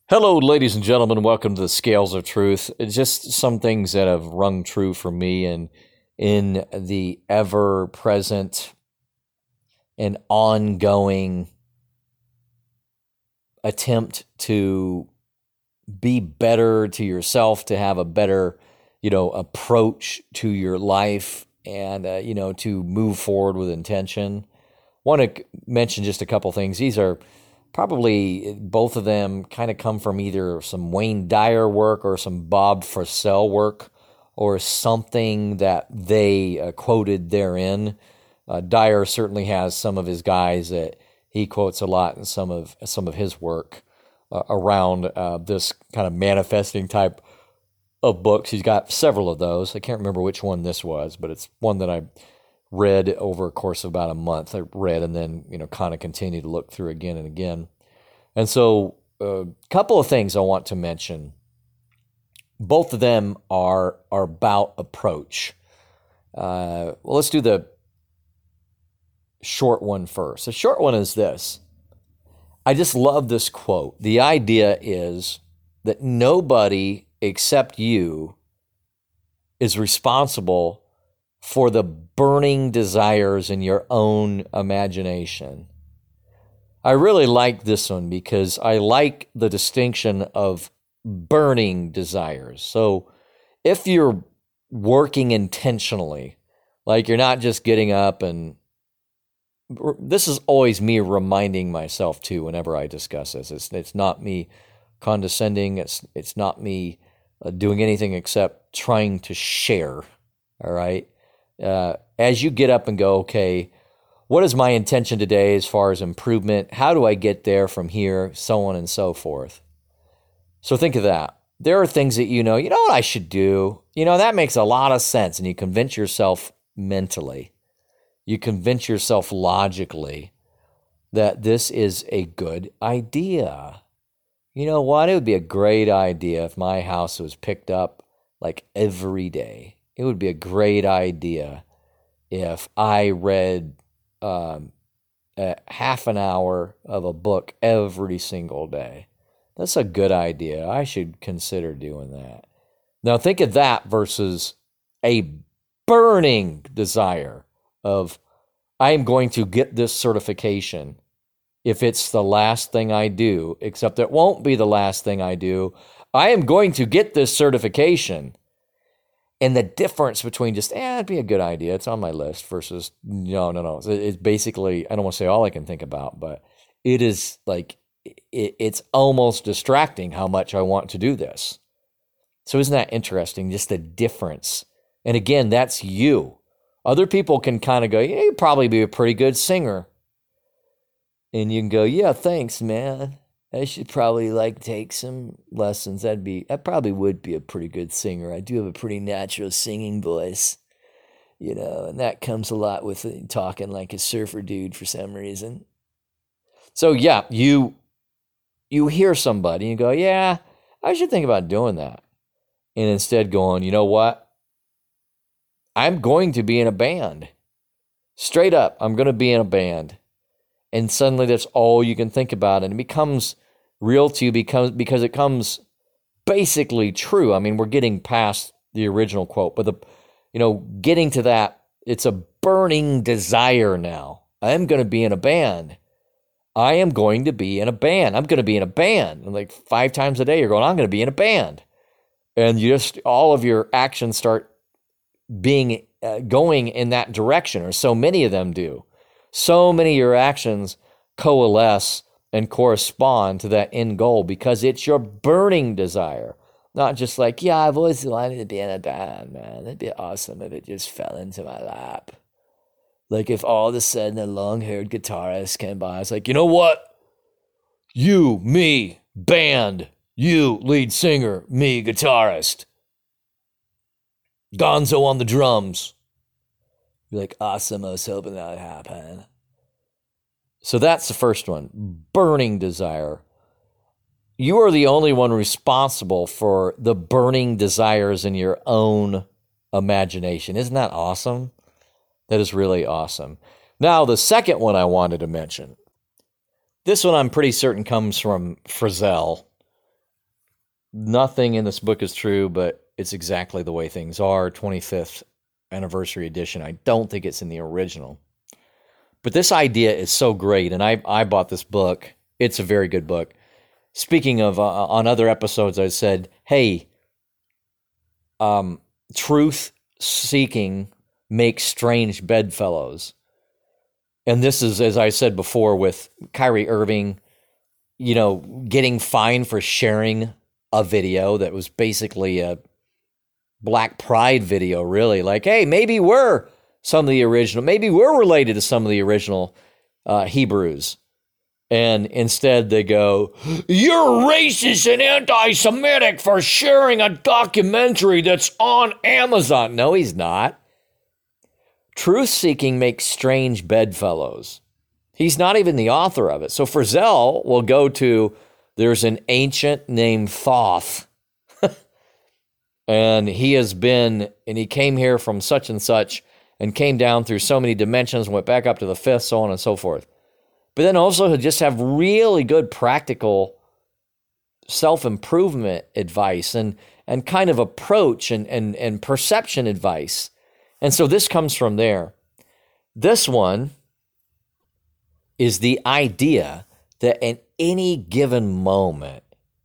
Hello, ladies and gentlemen. Welcome to the Scales of Truth. It's just some things that have rung true for me and in the ever present and ongoing attempt to be better to yourself, to have a better, approach to your life and, to move forward with intention. Want to mention just a couple things. These are probably both of them kind of come from either some Wayne Dyer work or some Bob Frissell work or something that they quoted therein. Dyer certainly has some of his guys that he quotes a lot in some of his work around this kind of manifesting type of books. He's got several of those. I can't remember which one this was, but it's one that I read over a course of about a month. I read and then, kind of continued to look through again and again. And so a couple of things I want to mention. Both of them are about approach. Well, let's do the short one first. The short one is this. I just love this quote. The idea is that nobody except you is responsible for the burning desires in your own imagination. I really like this one because I like the distinction of burning desires. So if you're working intentionally, like you're not just getting up and this is always me reminding myself too whenever I discuss this. It's not me condescending. It's not me doing anything except trying to share. All right. As you get up and go, okay, what is my intention today as far as improvement? How do I get there from here? So on and so forth. So think of that. There are things that you know what I should do? That makes a lot of sense. And you convince yourself mentally, you convince yourself logically that this is a good idea. You know what? It would be a great idea if my house was picked up like every day. It would be a great idea if I read a half an hour of a book every single day. That's a good idea. I should consider doing that. Now think of that versus a burning desire of, I am going to get this certification if it's the last thing I do, except it won't be the last thing I do. I am going to get this certification. And the difference between just, it'd be a good idea, it's on my list, versus, no. It's basically, I don't want to say all I can think about, but it is like, it's almost distracting how much I want to do this. So isn't that interesting, just the difference? And again, that's you. Other people can kind of go, you'd probably be a pretty good singer. And you can go, yeah, thanks, man. I should probably take some lessons. I probably would be a pretty good singer. I do have a pretty natural singing voice, and that comes a lot with talking like a surfer dude for some reason. So yeah, you hear somebody and you go, yeah, I should think about doing that. And instead going, you know what? I'm going to be in a band. Straight up, I'm going to be in a band. And suddenly that's all you can think about. And it becomes real to you because it comes basically true. I mean, we're getting past the original quote, but getting to that, it's a burning desire now. I am going to be in a band. I am going to be in a band. I'm going to be in a band. And like 5 times a day, you're going, I'm going to be in a band. And all of your actions start being going in that direction, or so many of them do. So many of your actions coalesce and correspond to that end goal because it's your burning desire. Not just like, yeah, I've always wanted to be in a band, man. That'd be awesome if it just fell into my lap. Like if all of a sudden a long-haired guitarist came by, it's like, you know what? You, me, band. You, lead singer, me, guitarist. Gonzo on the drums. You're like, awesome, I was hoping that would happen. So that's the first one, burning desire. You are the only one responsible for the burning desires in your own imagination. Isn't that awesome? That is really awesome. Now, the second one I wanted to mention, this one I'm pretty certain comes from Frissell. nothing in this book is true, but it's exactly the way things are. 25th anniversary edition. I don't think it's in the original. But this idea is so great, and I bought this book. It's a very good book. Speaking of, on other episodes, I said, hey, truth seeking makes strange bedfellows. And this is, as I said before, with Kyrie Irving, getting fined for sharing a video that was basically a Black Pride video, really. Like, hey, maybe we're related to some of the original Hebrews. And instead they go, you're racist and anti-Semitic for sharing a documentary that's on Amazon. No, he's not. Truth-seeking makes strange bedfellows. He's not even the author of it. So Frizzell will go to, there's an ancient named Thoth. And he came here from such and such and came down through so many dimensions, went back up to the fifth, so on and so forth. But then also he'll just have really good practical self-improvement advice and kind of approach and perception advice. And so this comes from there. This one is the idea that at any given moment,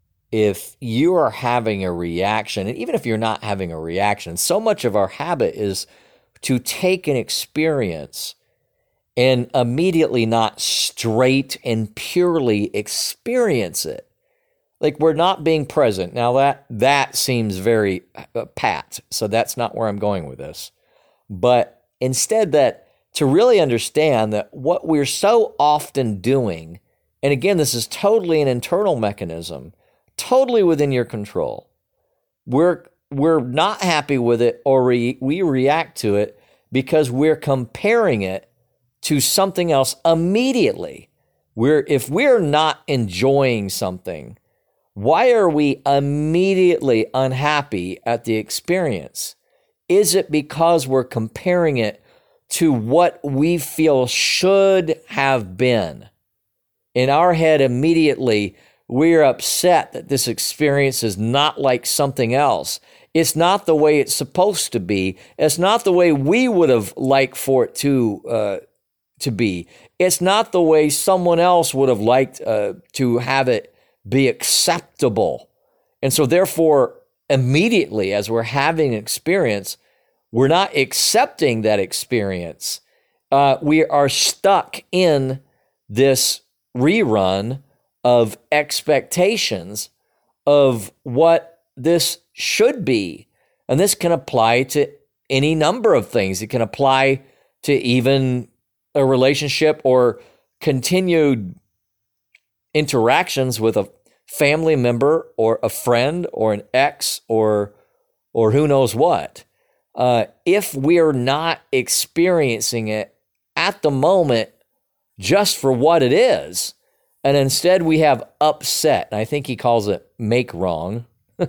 if you are having a reaction, and even if you're not having a reaction, so much of our habit is to take an experience and immediately not straight and purely experience it. Like we're not being present. Now that seems very pat, so that's not where I'm going with this. But instead that to really understand that what we're so often doing, and again, this is totally an internal mechanism, totally within your control. We're not happy with it, or we react to it because we're comparing it to something else immediately. If we're not enjoying something, why are we immediately unhappy at the experience? Is it because we're comparing it to what we feel should have been? In our head, immediately, we're upset that this experience is not like something else. It's not the way it's supposed to be. It's not the way we would have liked for it to be. It's not the way someone else would have liked to have it be acceptable. And so therefore, immediately as we're having an experience, we're not accepting that experience. We are stuck in this rerun of expectations of what this should be. And this can apply to any number of things. It can apply to even a relationship or continued interactions with a family member or a friend or an ex or who knows what. If we're not experiencing it at the moment just for what it is, and instead we have upset, and I think he calls it make wrong.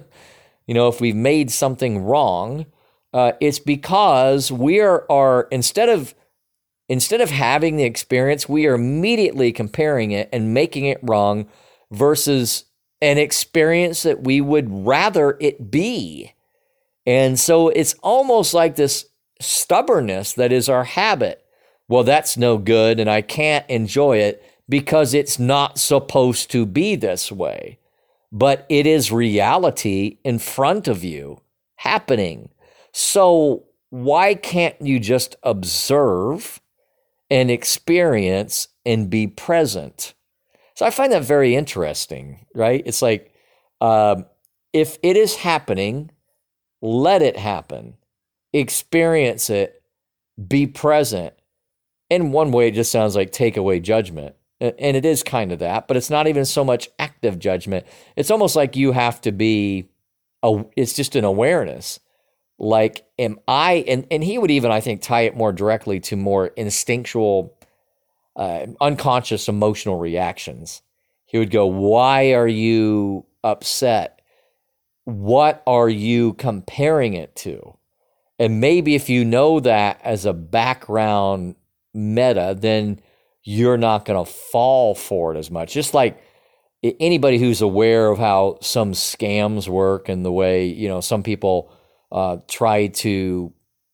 If we've made something wrong, it's because we are instead of having the experience, we are immediately comparing it and making it wrong versus an experience that we would rather it be. And so it's almost like this stubbornness that is our habit. Well, that's no good, and I can't enjoy it because it's not supposed to be this way. But it is reality in front of you happening. So why can't you just observe and experience and be present? So I find that very interesting, right? It's like, if it is happening, let it happen. Experience it, be present. In one way, it just sounds like take away judgment. And it is kind of that, but it's not even so much active judgment. It's almost like you have to be, it's just an awareness. Like, am I, and he would even, I think, tie it more directly to more instinctual, unconscious emotional reactions. He would go, why are you upset? What are you comparing it to? And maybe if you know that as a background meta, then you're not going to fall for it as much. Just like anybody who's aware of how some scams work and the way, some people try to,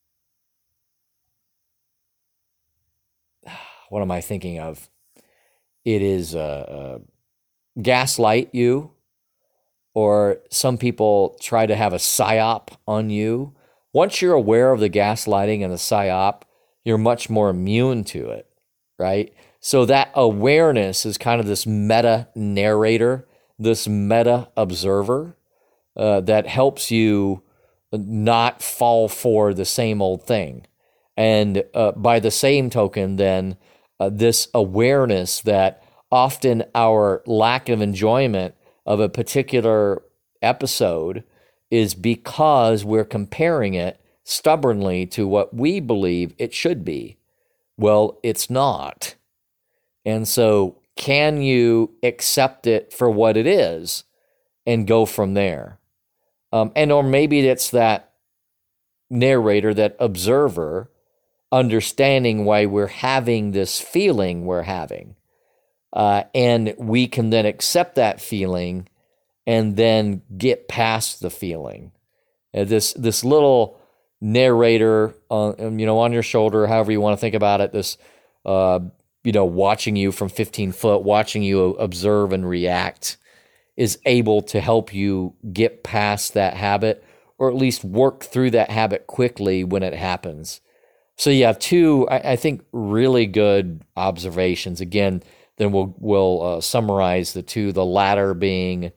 what am I thinking of? It is gaslight you, or some people try to have a psyop on you. Once you're aware of the gaslighting and the psyop, you're much more immune to it, right? So that awareness is kind of this meta narrator, this meta observer that helps you not fall for the same old thing. And by the same token, then this awareness that often our lack of enjoyment of a particular episode is because we're comparing it stubbornly to what we believe it should be. Well, it's not. And so can you accept it for what it is and go from there? Or maybe it's that narrator, that observer, understanding why we're having this feeling we're having. And we can then accept that feeling and then get past the feeling. This little narrator on your shoulder, however you want to think about it, this watching you from 15 foot, watching you observe and react, is able to help you get past that habit, or at least work through that habit quickly when it happens. So you have two, I think, really good observations. Again, then we'll summarize the two. The latter being,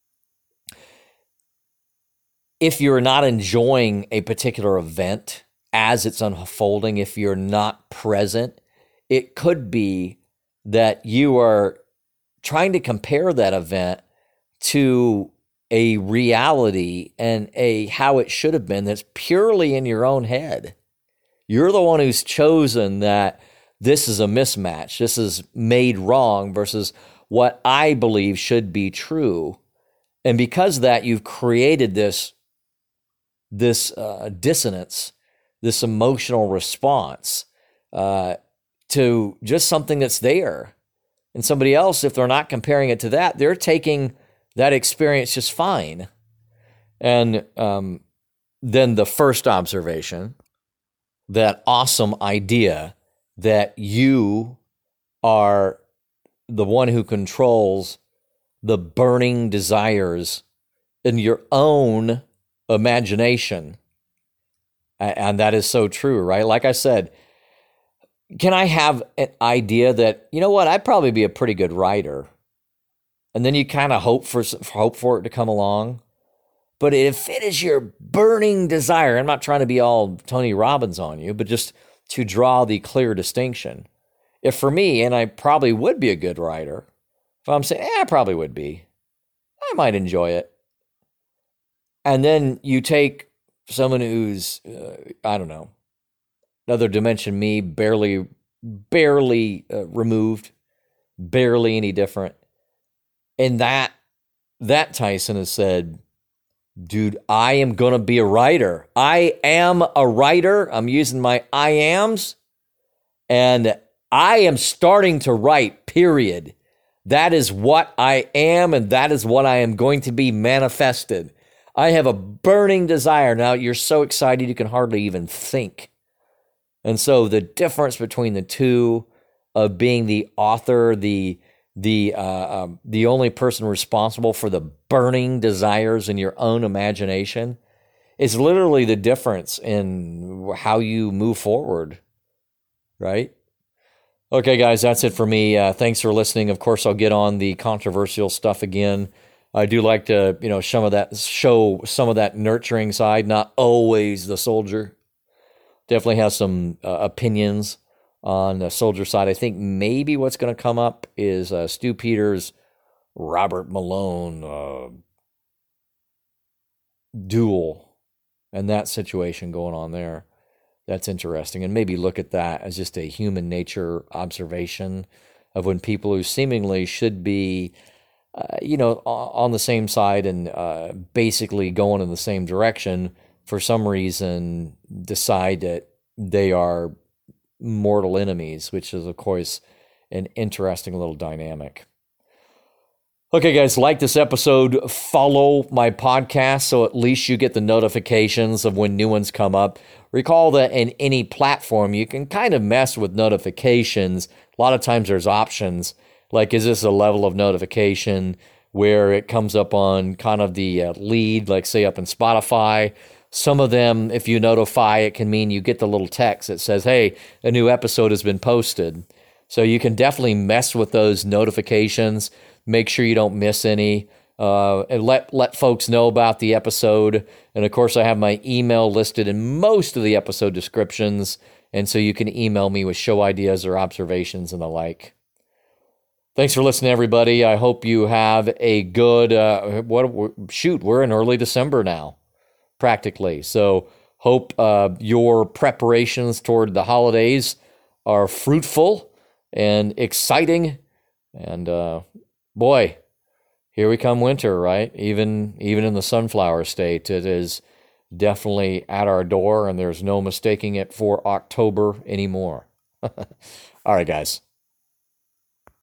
if you're not enjoying a particular event as it's unfolding, if you're not present, it could be that you are trying to compare that event to a reality and how it should have been that's purely in your own head. You're the one who's chosen that this is a mismatch. This is made wrong versus what I believe should be true. And because of that, you've created this dissonance, this emotional response to just something that's there. And somebody else, if they're not comparing it to that, they're taking that experience just fine. And then the first observation, that awesome idea that you are the one who controls the burning desires in your own imagination. And that is so true, right? Like I said, can I have an idea that, you know what, I'd probably be a pretty good writer? And then you kind of hope for it to come along. But if it is your burning desire, I'm not trying to be all Tony Robbins on you, but just to draw the clear distinction. If for me, and I probably would be a good writer, if I'm saying, I probably would be, I might enjoy it. And then you take someone who's, another dimension me, barely removed, barely any different. And that Tyson has said, dude, I am going to be a writer. I am a writer. I'm using my I ams. And I am starting to write, period. That is what I am, and that is what I am going to be manifested. I have a burning desire. Now, you're so excited you can hardly even think. And so the difference between the two of being the author, the only person responsible for the burning desires in your own imagination, is literally the difference in how you move forward, right? Okay, guys, that's it for me. Thanks for listening. Of course, I'll get on the controversial stuff again. I do like to, show some of that nurturing side, not always the soldier. Definitely has some opinions on the soldier side. I think maybe what's going to come up is Stu Peters, Robert Malone duel, and that situation going on there. That's interesting. And maybe look at that as just a human nature observation of when people who seemingly should be, on the same side and basically going in the same direction, for some reason decide that they are mortal enemies, which is, of course, an interesting little dynamic. Okay, guys, like this episode, follow my podcast so at least you get the notifications of when new ones come up. Recall that in any platform, you can kind of mess with notifications. A lot of times there's options, like is this a level of notification where it comes up on kind of the lead, like say up in Spotify. Some of them, if you notify, it can mean you get the little text that says, hey, a new episode has been posted. So you can definitely mess with those notifications. Make sure you don't miss any, and let folks know about the episode. And of course, I have my email listed in most of the episode descriptions, and so you can email me with show ideas or observations and the like. Thanks for listening, everybody. I hope you have a good, we're in early December now, practically. So hope your preparations toward the holidays are fruitful and exciting. And boy, here we come winter, right? Even in the sunflower state, it is definitely at our door, and there's no mistaking it for October anymore. All right, guys.